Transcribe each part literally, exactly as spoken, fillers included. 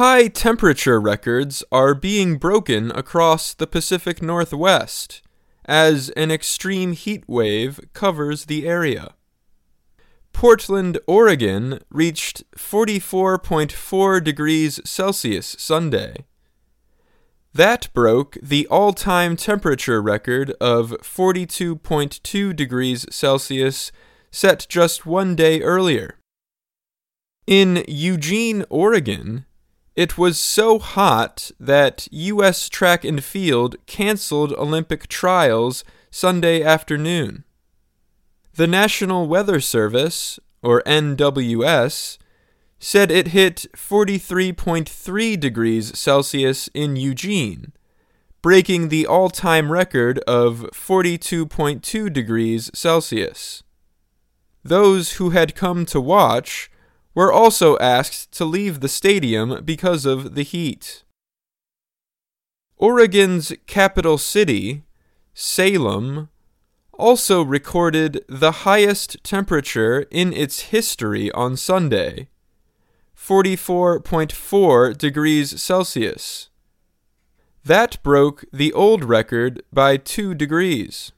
High temperature records are being broken across the Pacific Northwest as an extreme heat wave covers the area. Portland, Oregon reached forty-four point four degrees Celsius Sunday. That broke the all-time temperature record of forty-two point two degrees Celsius set just one day earlier. In Eugene, Oregon, it was so hot that U S Track and Field canceled Olympic trials Sunday afternoon. The National Weather Service, or N W S, said it hit forty-three point three degrees Celsius in Eugene, breaking the all-time record of forty-two point two degrees Celsius. Those who had come to watch were also asked to leave the stadium because of the heat. Oregon's capital city, Salem, also recorded the highest temperature in its history on Sunday, forty-four point four degrees Celsius. That broke the old record by two degrees.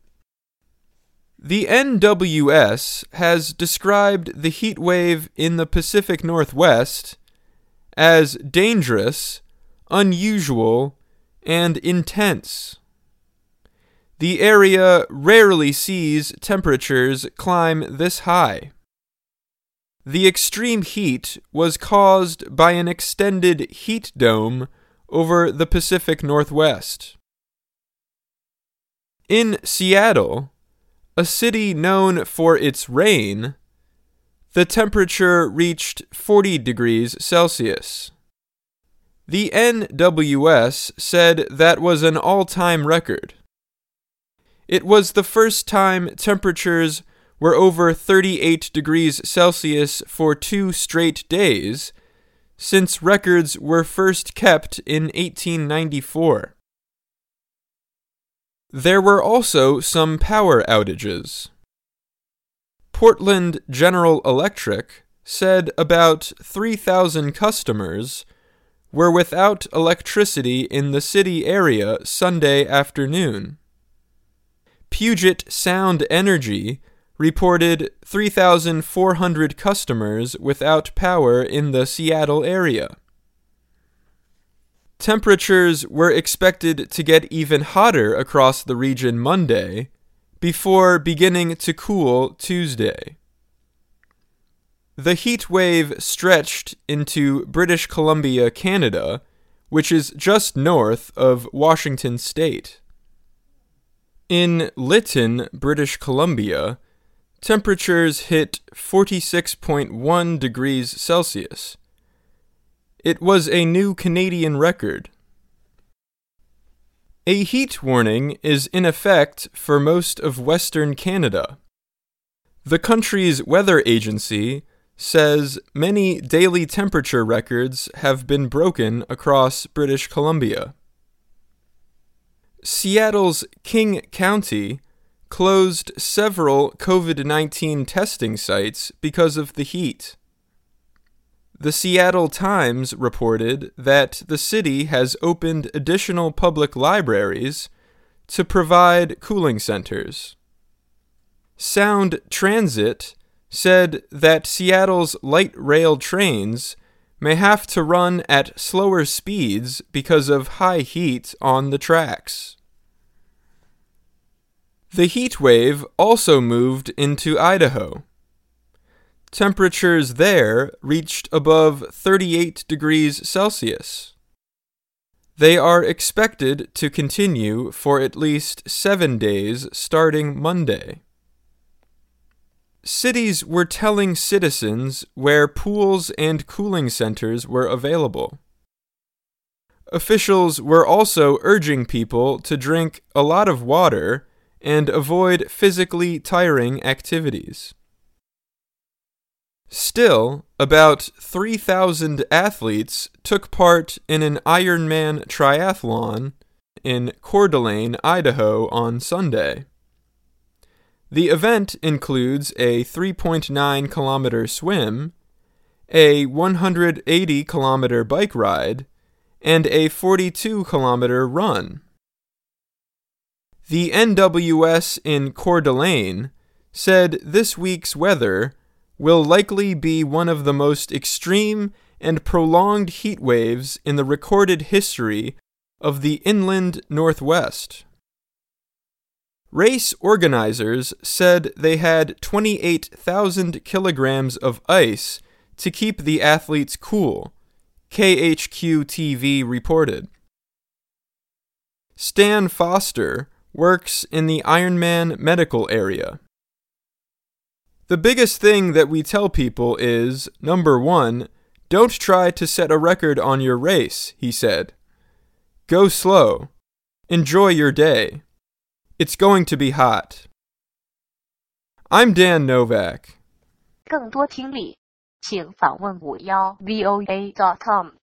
The N W S has described the heat wave in the Pacific Northwest as dangerous, unusual, and intense. The area rarely sees temperatures climb this high. The extreme heat was caused by an extended heat dome over the Pacific Northwest. In Seattle, a city known for its rain, the temperature reached forty degrees Celsius. The N W S said that was an all-time record. It was the first time temperatures were over thirty-eight degrees Celsius for two straight days since records were first kept in eighteen ninety-four. There were also some power outages. Portland General Electric said about three thousand customers were without electricity in the city area Sunday afternoon. Puget Sound Energy reported three thousand four hundred customers without power in the Seattle area. Temperatures were expected to get even hotter across the region Monday, before beginning to cool Tuesday. The heat wave stretched into British Columbia, Canada, which is just north of Washington State. In Lytton, British Columbia, temperatures hit forty-six point one degrees Celsius. It was a new Canadian record. A heat warning is in effect for most of Western Canada. The country's weather agency says many daily temperature records have been broken across British Columbia. Seattle's King County closed several covid nineteen testing sites because of the heat. The Seattle Times reported that the city has opened additional public libraries to provide cooling centers. Sound Transit said that Seattle's light rail trains may have to run at slower speeds because of high heat on the tracks. The heat wave also moved into Idaho. Temperatures there reached above thirty-eight degrees Celsius. They are expected to continue for at least seven days starting Monday. Cities were telling citizens where pools and cooling centers were available. Officials were also urging people to drink a lot of water and avoid physically tiring activities. Still, about three thousand athletes took part in an Ironman triathlon in Coeur d'Alene, Idaho on Sunday. The event includes a three point nine kilometer swim, a one hundred eighty kilometer bike ride, and a forty-two kilometer run. The N W S in Coeur d'Alene said this week's weather will likely be one of the most extreme and prolonged heat waves in the recorded history of the inland Northwest. Race organizers said they had twenty-eight thousand kilograms of ice to keep the athletes cool, K H Q T V reported. Stan Foster works in the Ironman medical area. The biggest thing that we tell people is, number one, don't try to set a record on your race, he said. Go slow. Enjoy your day. It's going to be hot. I'm Dan Novak. 更多听力，请访问五幺 V O A dot com。